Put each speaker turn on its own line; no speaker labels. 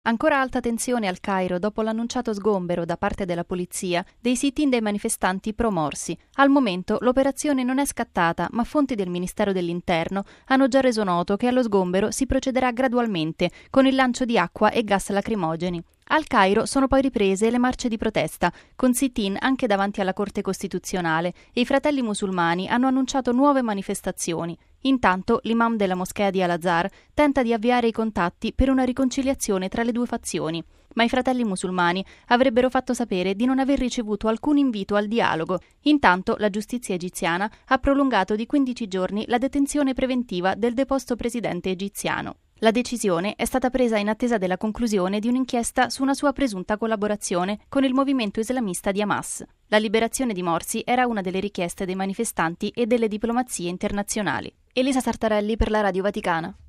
Ancora alta tensione al Cairo dopo l'annunciato sgombero da parte della polizia dei sit-in dei manifestanti pro-Morsi. Al momento l'operazione non è scattata, ma fonti del Ministero dell'Interno hanno già reso noto che allo sgombero si procederà gradualmente, con il lancio di acqua e gas lacrimogeni. Al Cairo sono poi riprese le marce di protesta, con sit-in anche davanti alla Corte Costituzionale, e i fratelli musulmani hanno annunciato nuove manifestazioni. Intanto l'imam della moschea di Al-Azhar tenta di avviare i contatti per una riconciliazione tra le due fazioni, ma i fratelli musulmani avrebbero fatto sapere di non aver ricevuto alcun invito al dialogo. Intanto la giustizia egiziana ha prolungato di 15 giorni la detenzione preventiva del deposto presidente egiziano. La decisione è stata presa in attesa della conclusione di un'inchiesta su una sua presunta collaborazione con il movimento islamista di Hamas. La liberazione di Morsi era una delle richieste dei manifestanti e delle diplomazie internazionali. Elisa Sartarelli per la Radio Vaticana.